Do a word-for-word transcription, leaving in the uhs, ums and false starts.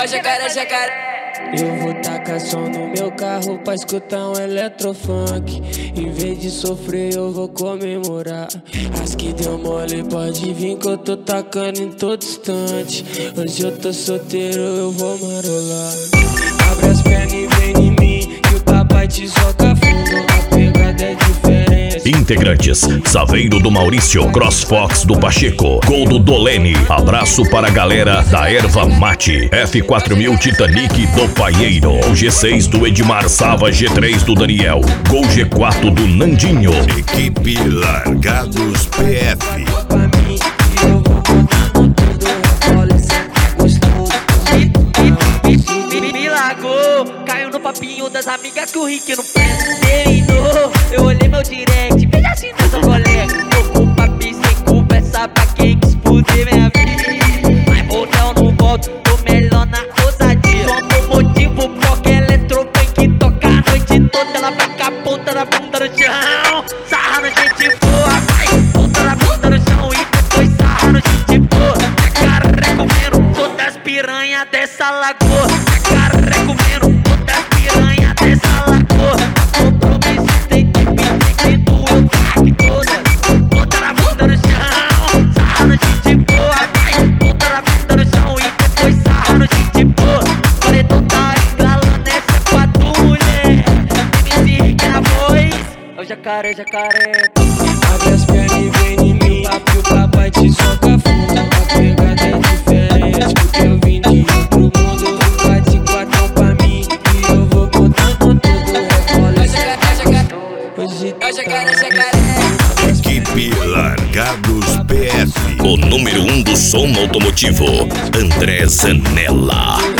Ó jacaré, jacaré. Eu vou tacar som no meu carro pra escutar um eletrofunk. Em vez de sofrer eu vou comemorar. As que deu mole pode vir que eu tô tacando em todo instante. Hoje eu tô solteiro, eu vou marolar. Abre as pernas e vem em mim, que o papai te soca fundo. A pegada é diferente. Integrantes: Saveiro do Maurício, CrossFox do Pacheco, Gol do Dolene. Abraço para a galera da Erva Mate, F quatro mil Titanic do Paieiro, G seis do Edmar Sava, G três do Daniel, Gol G quatro do Nandinho. Equipe Largados P F. Me largou, caiu no papinho das amigas que o Rick não terminou. Eu olhei meu direct, veja assim dessa colega. Tô com papi sem conversa pra quem quis fuder minha vida. Mas vou não, não volto, tô melhor na ousadia. Só no motivo porque ela entrou, tem que tocar a noite toda. Ela vai com a ponta da bunda no chão, sarra no gente boa. Vai, ponta da bunda no chão e depois sarra no gente boa. Jacaré comendo todas as piranhas dessa lagoa. Jacaré comendo todas as piranhas dessa lagoa. Compromisso tem que vir, tem que doer o taque toda. Ponta da bunda no chão, sarra no gente boa. Vai, ponta da bunda no chão e depois sarra no gente boa. Paredão tá engalando essa quadrulha. M C Rick na voz, é o jacaré, jacaré. Abre as pernas e vem em mim, papi, o papai te soca fundo. A pegada é diferente, porque eu vim de outro mundo. Bate quatro pra mim e eu vou botando tudo. Rebola hoje Ó jacaré, jacaré. Equipe Largados P F. O número um do som automotivo, André Zanella.